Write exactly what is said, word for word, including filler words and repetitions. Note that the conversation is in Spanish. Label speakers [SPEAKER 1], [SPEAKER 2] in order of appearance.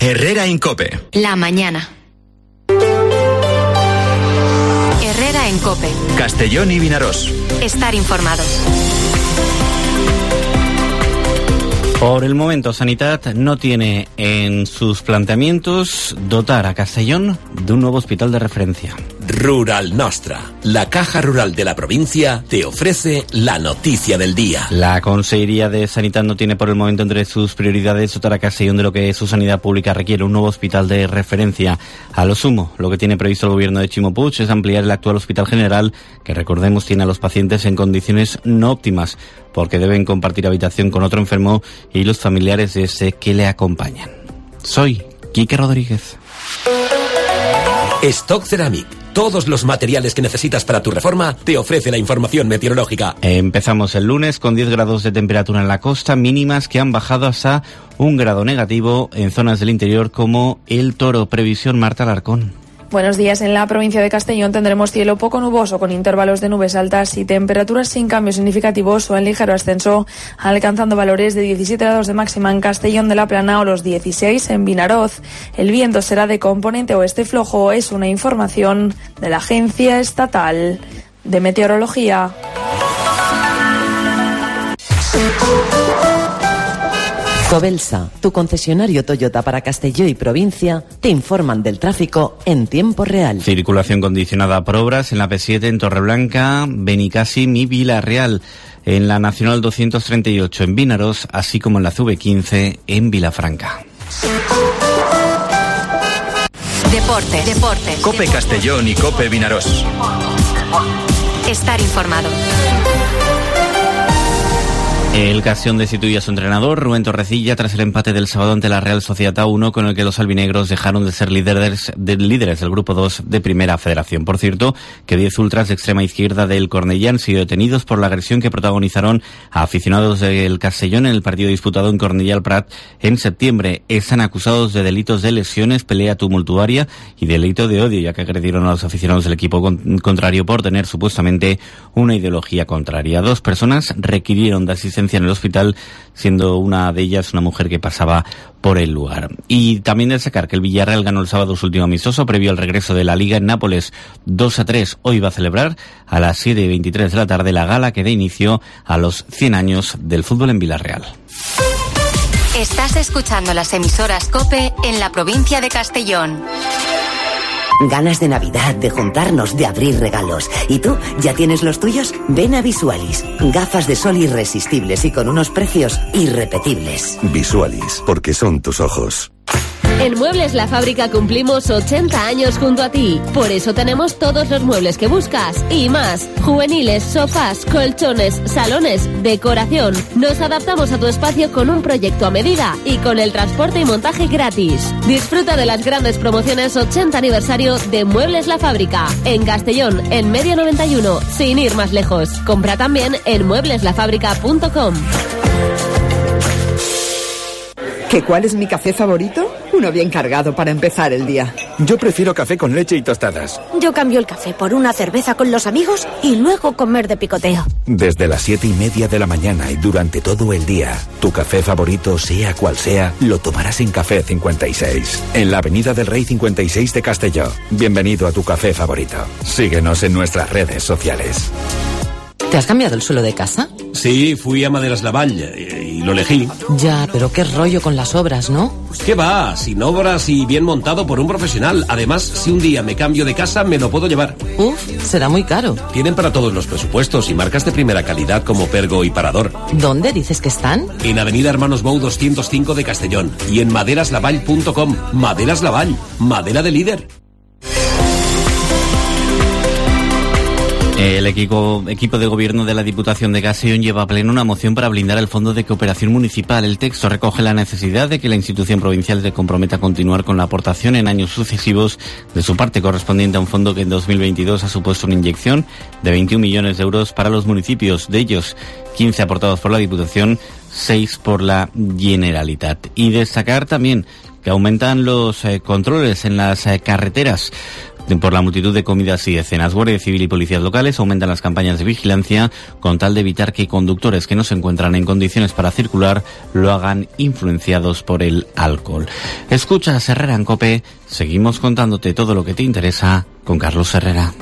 [SPEAKER 1] Herrera en COPE.
[SPEAKER 2] La mañana. Herrera en COPE.
[SPEAKER 1] Castellón y Vinarós.
[SPEAKER 2] Estar informado.
[SPEAKER 3] Por el momento, Sanidad no tiene en sus planteamientos dotar a Castellón de un nuevo hospital de referencia.
[SPEAKER 4] Rural Nostra, la caja rural de la provincia, te ofrece la noticia del día.
[SPEAKER 3] La Consejería de Sanidad no tiene por el momento entre sus prioridades dotar a Castellón de lo que su sanidad pública requiere, un nuevo hospital de referencia. A lo sumo, lo que tiene previsto el gobierno de Ximo Puig es ampliar el actual hospital general, que recordemos tiene a los pacientes en condiciones no óptimas, porque deben compartir habitación con otro enfermo y los familiares de ese que le acompañan. Soy Quique Rodríguez.
[SPEAKER 4] Stock Ceramic. Todos los materiales que necesitas para tu reforma te ofrece la información meteorológica.
[SPEAKER 3] Empezamos el lunes con diez grados de temperatura en la costa, mínimas que han bajado hasta un grado negativo en zonas del interior como el Toro. Previsión, Marta Alarcón.
[SPEAKER 5] Buenos días. En la provincia de Castellón tendremos cielo poco nuboso con intervalos de nubes altas y temperaturas sin cambios significativos o en ligero ascenso, alcanzando valores de diecisiete grados de máxima en Castellón de la Plana o los dieciséis en Vinaroz. El viento será de componente oeste flojo, es una información de la Agencia Estatal de Meteorología.
[SPEAKER 6] Cobelsa, tu concesionario Toyota para Castelló y provincia, te informan del tráfico en tiempo real.
[SPEAKER 3] Circulación condicionada por obras en la P siete en Torreblanca, Benicàssim y Vila-real, en la Nacional doscientos treinta y ocho en Vinaroz, así como en la C V quince en Vilafranca.
[SPEAKER 2] Deportes, deportes.
[SPEAKER 1] COPE Castellón y COPE Vinarós.
[SPEAKER 2] Estar informado.
[SPEAKER 3] El Castellón destituye a su entrenador, Rubén Torrecilla, tras el empate del sábado ante la Real Sociedad A uno, con el que los albinegros dejaron de ser líderes, de, líderes del Grupo dos de Primera Federación. Por cierto, que diez ultras de extrema izquierda del Cornellà han sido detenidos por la agresión que protagonizaron a aficionados del Castellón en el partido disputado en Cornellà al Prat en septiembre. Están acusados de delitos de lesiones, pelea tumultuaria y delito de odio, ya que agredieron a los aficionados del equipo con, contrario por tener supuestamente una ideología contraria. Dos personas requirieron de asistencia en el hospital, siendo una de ellas una mujer que pasaba por el lugar. Y también destacar que el Villarreal ganó el sábado su último amistoso previo al regreso de la Liga en Nápoles, dos a tres. Hoy va a celebrar a las siete y veintitrés de la tarde la gala que da inicio a los cien años del fútbol en Villarreal.
[SPEAKER 2] Estás escuchando las emisoras COPE en la provincia de Castellón.
[SPEAKER 7] Ganas de Navidad, de juntarnos, de abrir regalos. ¿Y tú? ¿Ya tienes los tuyos? Ven a Visualis. Gafas de sol irresistibles y con unos precios irrepetibles.
[SPEAKER 8] Visualis, porque son tus ojos.
[SPEAKER 9] En Muebles La Fábrica cumplimos ochenta años junto a ti. Por eso tenemos todos los muebles que buscas y más. Juveniles, sofás, colchones, salones, decoración. Nos adaptamos a tu espacio con un proyecto a medida y con el transporte y montaje gratis. Disfruta de las grandes promociones ochenta aniversario de Muebles La Fábrica. En Castellón, en Medio noventa y uno, sin ir más lejos. Compra también en muebles la fábrica punto com.
[SPEAKER 10] ¿Qué cuál es mi café favorito? Uno bien cargado para empezar el día.
[SPEAKER 11] Yo prefiero café con leche y tostadas.
[SPEAKER 12] Yo cambio el café por una cerveza con los amigos y luego comer de picoteo.
[SPEAKER 11] Desde las siete y media de la mañana y durante todo el día, tu café favorito, sea cual sea, lo tomarás en Café cincuenta y seis, en la Avenida del Rey cincuenta y seis de Castelló. Bienvenido a tu café favorito. Síguenos en nuestras redes sociales.
[SPEAKER 6] ¿Te has cambiado el suelo de casa?
[SPEAKER 4] Sí, fui a Maderas Lavall y, y lo elegí.
[SPEAKER 6] Ya, pero qué rollo con las obras, ¿no?
[SPEAKER 4] ¿Qué va? Sin obras y bien montado por un profesional. Además, si un día me cambio de casa, me lo puedo llevar.
[SPEAKER 6] Uf, será muy caro.
[SPEAKER 4] Tienen para todos los presupuestos y marcas de primera calidad como Pergo y Parador.
[SPEAKER 6] ¿Dónde dices que están?
[SPEAKER 4] En Avenida Hermanos Bou doscientos cinco de Castellón y en maderas lavall punto com. Maderas Lavall, madera de líder.
[SPEAKER 3] El equipo, equipo de gobierno de la Diputación de Castellón lleva a pleno una moción para blindar el Fondo de Cooperación Municipal. El texto recoge la necesidad de que la institución provincial se comprometa a continuar con la aportación en años sucesivos de su parte correspondiente a un fondo que en dos mil veintidós ha supuesto una inyección de veintiún millones de euros para los municipios. De ellos, quince aportados por la Diputación, seis por la Generalitat. Y destacar también que aumentan los eh, controles en las eh, carreteras. por la multitud de comidas y escenas. Guardia Civil y policías locales aumentan las campañas de vigilancia con tal de evitar que conductores que no se encuentran en condiciones para circular lo hagan influenciados por el alcohol. Escucha Herrera en COPE. Seguimos contándote todo lo que te interesa con Carlos Herrera.